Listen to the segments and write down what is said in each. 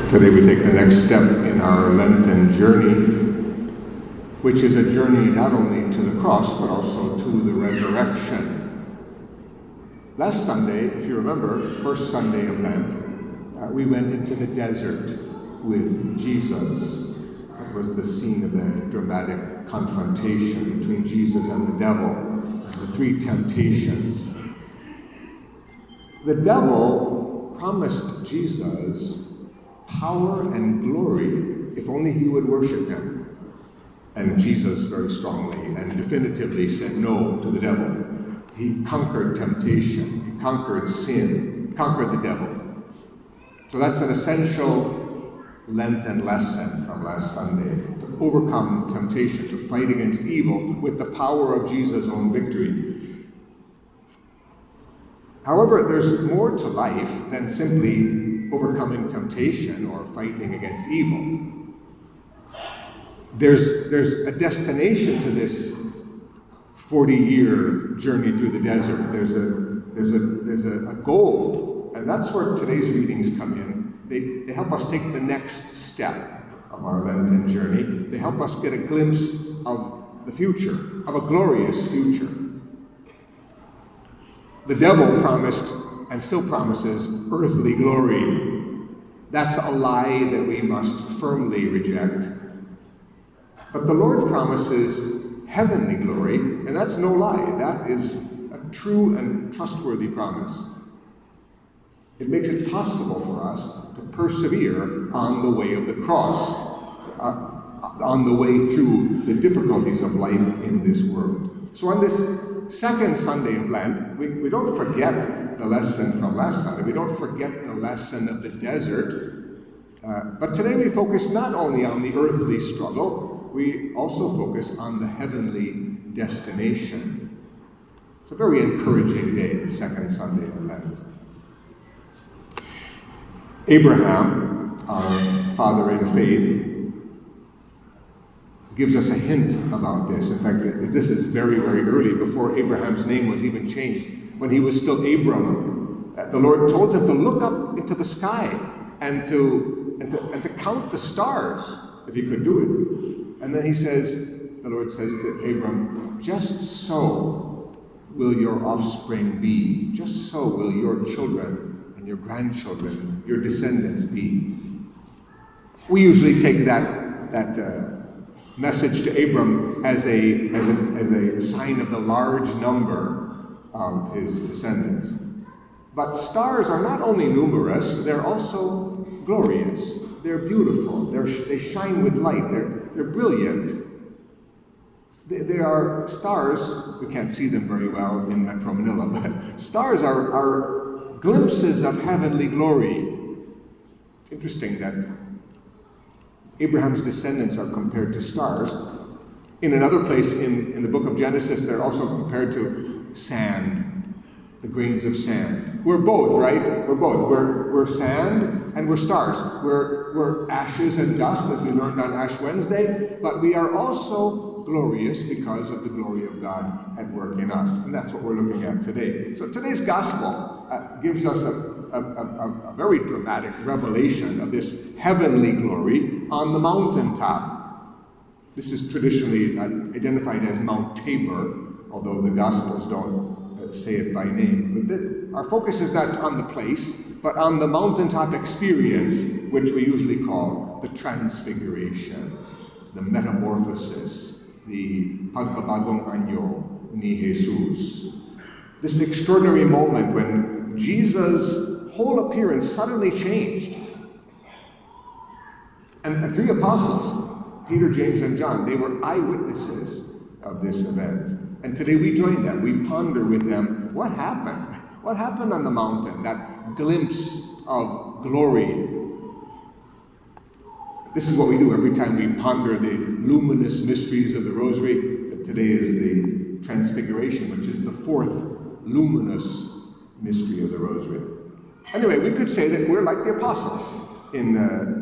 Today we take the next step in our Lenten journey, which is a journey not only to the cross, but also to the resurrection. Last Sunday, if you remember, the first Sunday of Lent, we went into the desert with Jesus. It was the scene of the dramatic confrontation between Jesus and the devil, the three temptations. The devil promised Jesus power and glory if only he would worship him. And Jesus very strongly and definitively said no to the devil. He conquered temptation, he conquered sin, conquered the devil. So that's an essential Lenten lesson from last Sunday, to overcome temptation, to fight against evil with the power of Jesus' own victory. However, there's more to life than simply overcoming temptation or fighting against evil. There's a destination to this 40-year journey through the desert. There's a goal, and that's where today's readings come in. They help us take the next step of our Lenten journey. They help us get a glimpse of the future, of a glorious future. The devil promised and still promises earthly glory. That's a lie that we must firmly reject. But the Lord promises heavenly glory, and that's no lie. That is a true and trustworthy promise. It makes it possible for us to persevere on the way of the cross, on the way through the difficulties of life in this world. So on this second Sunday of Lent, we don't forget the lesson from last Sunday. We don't forget the lesson of the desert. But today we focus not only on the earthly struggle, we also focus on the heavenly destination. It's a very encouraging day, the second Sunday of Lent. Abraham, our father in faith, gives us a hint about this. In fact, this is very, very early, before Abraham's name was even changed. When he was still Abram, the Lord told him to look up into the sky and to count the stars, if he could do it. And then the Lord says to Abram, just so will your offspring be. Just so will your children and your grandchildren, your descendants be. We usually take that message to Abram as a sign of the large number of his descendants. But stars are not only numerous, they're also glorious. They're beautiful. They shine with light. They're brilliant. They are stars. We can't see them very well in Metro Manila, but stars are glimpses of heavenly glory. It's interesting that Abraham's descendants are compared to stars. In another place in the book of Genesis, they're also compared to sand, the grains of sand. We're both, right? We're both. We're sand and we're stars. We're ashes and dust, as we learned on Ash Wednesday, but we are also glorious because of the glory of God at work in us. And that's what we're looking at today. So today's gospel gives us a very dramatic revelation of this heavenly glory on the mountaintop. This is traditionally identified as Mount Tabor, although the Gospels don't say it by name. But our focus is not on the place, but on the mountaintop experience, which we usually call the Transfiguration, the Metamorphosis, the Pagbabagong Anyo ni Jesus. This extraordinary moment when Jesus' whole appearance suddenly changed. And the three apostles, Peter, James, and John, they were eyewitnesses of this event. And today we join them. We ponder with them, what happened? What happened on the mountain? That glimpse of glory. This is what we do every time we ponder the luminous mysteries of the Rosary. Today is the Transfiguration, which is the fourth luminous mystery of the Rosary. Anyway, we could say that we're like the apostles in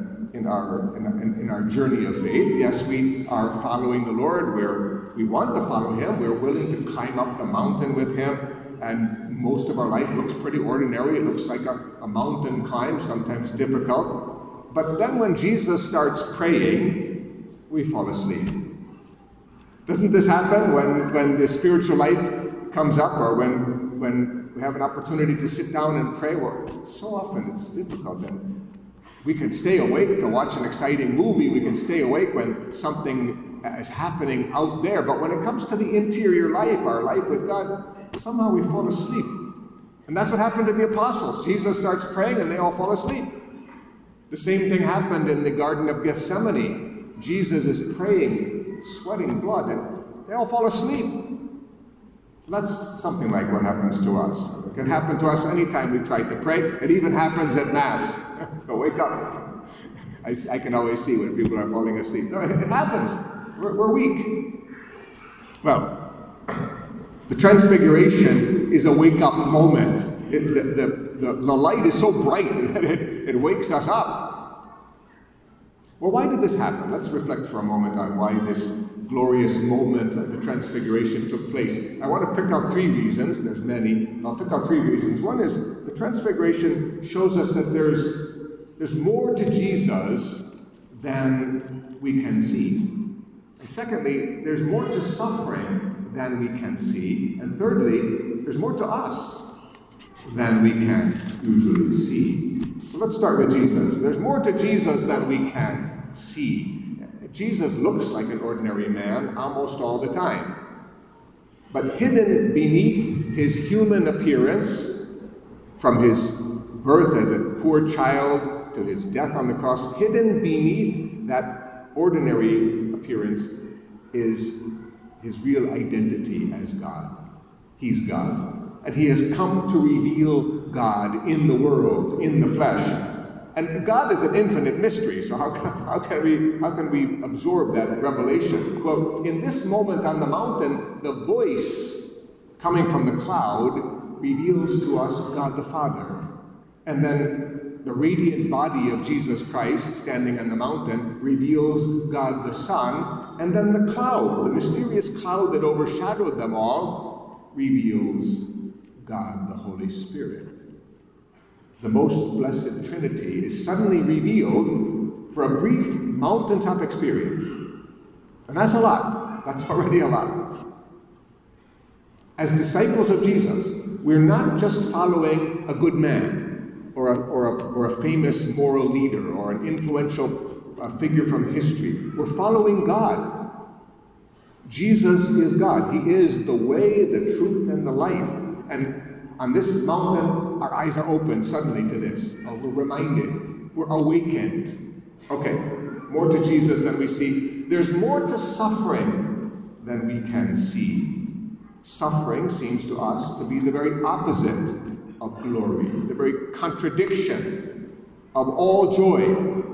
our journey of faith. Yes, we are following the Lord. We want to follow Him. We're willing to climb up the mountain with Him. And most of our life looks pretty ordinary. It looks like a mountain climb, sometimes difficult. But then when Jesus starts praying, we fall asleep. Doesn't this happen when the spiritual life comes up, or when we have an opportunity to sit down and pray? Well, so often it's difficult. And we can stay awake to watch an exciting movie. We can stay awake when something is happening out there. But when it comes to the interior life, our life with God, somehow we fall asleep. And that's what happened to the apostles. Jesus starts praying and they all fall asleep. The same thing happened in the Garden of Gethsemane. Jesus is praying, sweating blood, and they all fall asleep. That's something like what happens to us. It can happen to us anytime we try to pray. It even happens at Mass. So wake up. I can always see when people are falling asleep. No, it happens. We're weak. Well, the Transfiguration is a wake-up moment. The light is so bright that it wakes us up. Well, why did this happen? Let's reflect for a moment on why this glorious moment of the Transfiguration took place. I want to pick out three reasons. There's many. I'll pick out three reasons. One is the Transfiguration shows us that there's more to Jesus than we can see. And secondly, there's more to suffering than we can see. And thirdly, there's more to us than we can usually see. So let's start with Jesus. There's more to Jesus than we can see. Jesus looks like an ordinary man almost all the time. But hidden beneath his human appearance, from his birth as a poor child to his death on the cross, hidden beneath that ordinary appearance is his real identity as God. He's God. And he has come to reveal God in the world, in the flesh. And God is an infinite mystery, so how can we absorb that revelation? Well, in this moment on the mountain, the voice coming from the cloud reveals to us God the Father. And then the radiant body of Jesus Christ standing on the mountain reveals God the Son. And then the cloud, the mysterious cloud that overshadowed them all, reveals God the Holy Spirit. The most blessed Trinity is suddenly revealed for a brief mountaintop experience. And that's a lot. That's already a lot. As disciples of Jesus, we're not just following a good man or a famous moral leader or an influential figure from history. We're following God. Jesus is God. He is the way, the truth, and the life. And on this mountain, our eyes are opened suddenly to this. We're reminded. We're awakened. Okay, more to Jesus than we see. There's more to suffering than we can see. Suffering seems to us to be the very opposite of glory, the very contradiction of all joy.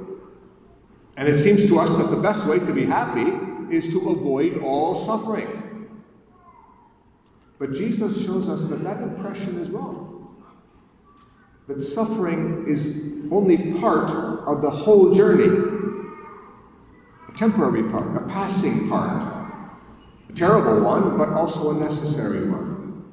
And it seems to us that the best way to be happy is to avoid all suffering. But Jesus shows us that that impression is wrong. That suffering is only part of the whole journey. A temporary part, a passing part. A terrible one, but also a necessary one.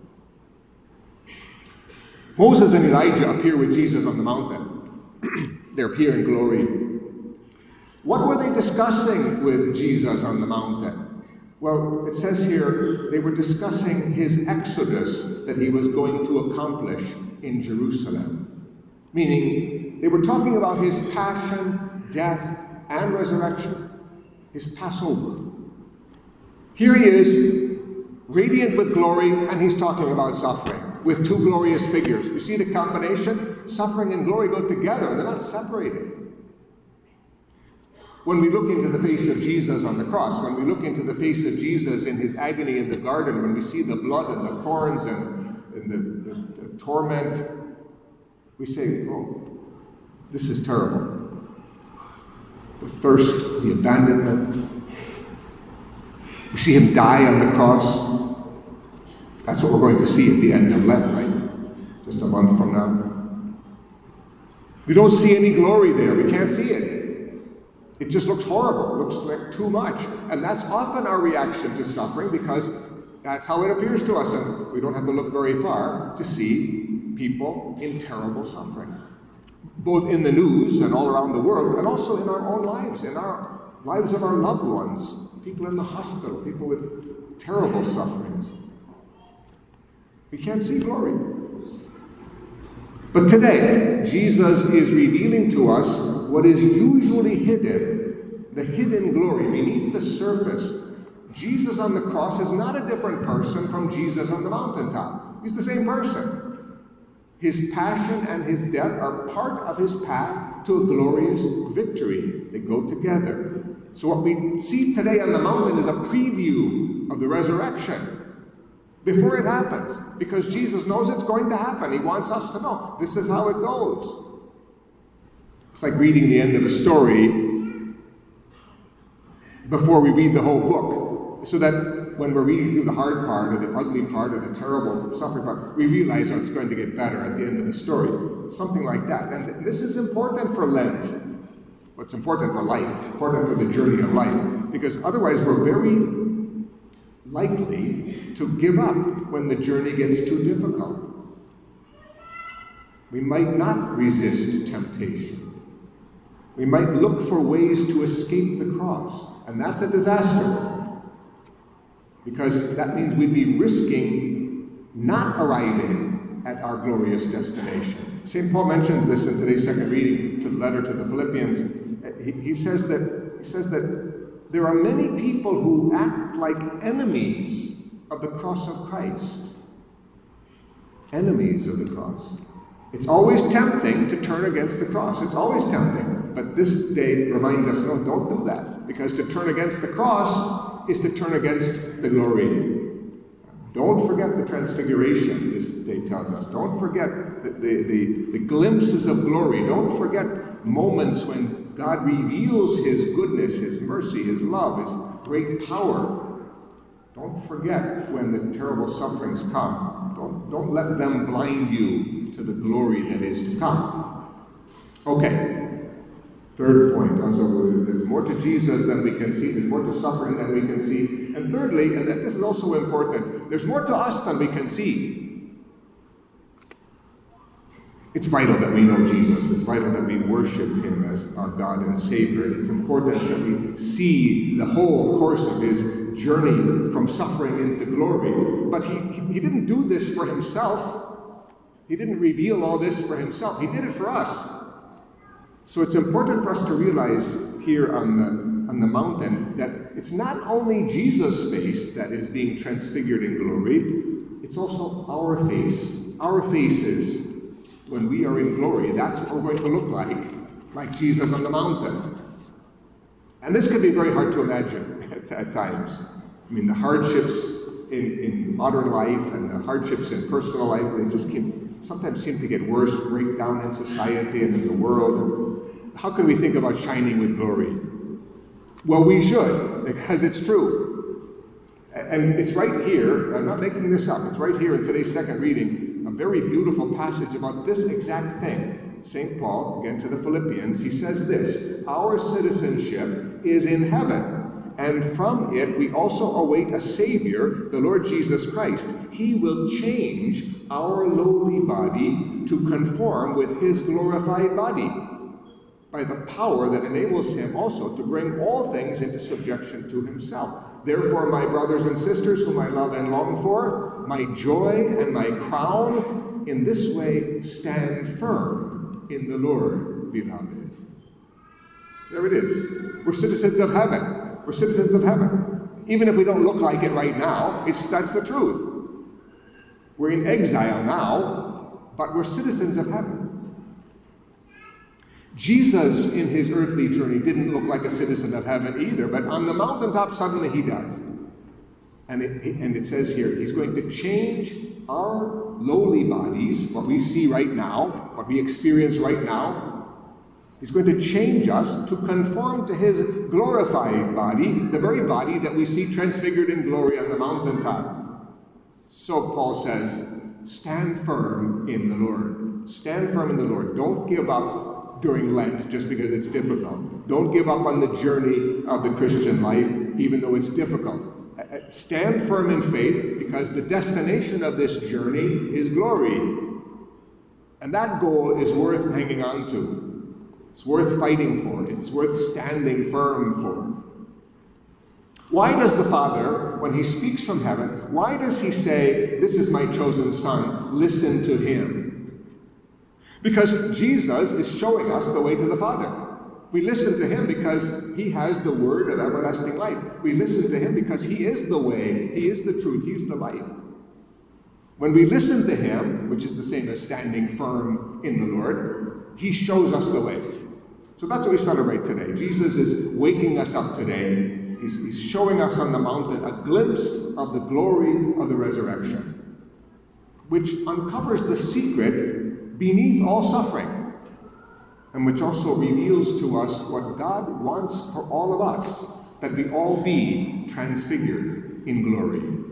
Moses and Elijah appear with Jesus on the mountain. They appear in glory. What were they discussing with Jesus on the mountain? Well, it says here they were discussing his exodus that he was going to accomplish in Jerusalem. Meaning, they were talking about his passion, death, and resurrection, his Passover. Here he is, radiant with glory, and he's talking about suffering with two glorious figures. You see the combination? Suffering and glory go together. They're not separated. When we look into the face of Jesus on the cross, when we look into the face of Jesus in his agony in the garden, when we see the blood and the thorns and the torment, we say, oh, this is terrible. The thirst, the abandonment. We see him die on the cross. That's what we're going to see at the end of Lent, right? Just a month from now. We don't see any glory there. We can't see it. It just looks horrible. It looks like too much. And that's often our reaction to suffering because that's how it appears to us. And we don't have to look very far to see people in terrible suffering. both in the news and all around the world, and also in our own lives, in our lives of our loved ones, people in the hospital, people with terrible sufferings. We can't see glory. But today, Jesus is revealing to us what is usually hidden, the hidden glory beneath the surface. Jesus on the cross is not a different person from Jesus on the mountaintop. He's the same person. His passion and his death are part of his path to a glorious victory. They go together. So what we see today on the mountain is a preview of the resurrection before it happens, because Jesus knows it's going to happen. He wants us to know this is how it goes. It's like reading the end of a story before we read the whole book, so that when we're reading through the hard part or the ugly part or the terrible suffering part, we realize, oh, it's going to get better at the end of the story. Something like that. And this is important for Lent. What's important for life, important for the journey of life, because otherwise we're very likely to give up when the journey gets too difficult. We might not resist temptation. We might look for ways to escape the cross, and that's a disaster, because that means we'd be risking not arriving at our glorious destination. St. Paul mentions this in today's second reading to the letter to the Philippians. He says that there are many people who act like enemies of the cross of Christ. Enemies of the cross. It's always tempting to turn against the cross. It's always tempting. But this day reminds us, no, don't do that. Because to turn against the cross is to turn against the glory. Don't forget the transfiguration, this day tells us. Don't forget the glimpses of glory. Don't forget moments when God reveals his goodness, his mercy, his love, his great power. Don't forget when the terrible sufferings come. Don't let them blind you to the glory that is to come. Okay, third point. There's more to Jesus than we can see. There's more to suffering than we can see. And thirdly, and this is also important, there's more to us than we can see. It's vital that we know Jesus. It's vital that we worship him as our God and Savior. It's important that we see the whole course of his journey from suffering into glory. But he didn't do this for himself. He didn't reveal all this for himself. He did it for us. So it's important for us to realize here on the mountain that it's not only Jesus' face that is being transfigured in glory, it's also our face, our faces. When we are in glory, that's what we're going to look like Jesus on the mountain. And this can be very hard to imagine at times. I mean, the hardships in modern life and the hardships in personal life, they just sometimes seem to get worse, break down in society and in the world. How can we think about shining with glory? Well, we should, because it's true. And it's right here, I'm not making this up, it's right here in today's second reading, a very beautiful passage about this exact thing. St. Paul, again to the Philippians, he says this, our citizenship is in heaven, and from it we also await a Savior, the Lord Jesus Christ. He will change our lowly body to conform with his glorified body, by the power that enables him also to bring all things into subjection to himself. Therefore, my brothers and sisters, whom I love and long for, my joy and my crown, in this way stand firm in the Lord, beloved. There it is. We're citizens of heaven. We're citizens of heaven. Even if we don't look like it right now, that's the truth. We're in exile now, but we're citizens of heaven. Jesus, in his earthly journey, didn't look like a citizen of heaven either, but on the mountaintop, suddenly he does. And it says here, he's going to change our lowly bodies, what we see right now, what we experience right now. He's going to change us to conform to his glorified body, the very body that we see transfigured in glory on the mountaintop. So Paul says, stand firm in the Lord. Stand firm in the Lord. Don't give up during Lent just because it's difficult. Don't give up on the journey of the Christian life, even though it's difficult. Stand firm in faith, because the destination of this journey is glory. And that goal is worth hanging on to. It's worth fighting for. It's worth standing firm for. Why does the Father, when he speaks from heaven, why does he say, "This is my chosen Son, listen to him"? Because Jesus is showing us the way to the Father. We listen to him because he has the word of everlasting life. We listen to him because he is the way, he is the truth, he's the life. When we listen to him, which is the same as standing firm in the Lord, he shows us the way. So that's what we celebrate today. Jesus is waking us up today. He's showing us on the mountain a glimpse of the glory of the resurrection, which uncovers the secret beneath all suffering, and which also reveals to us what God wants for all of us, that we all be transfigured in glory.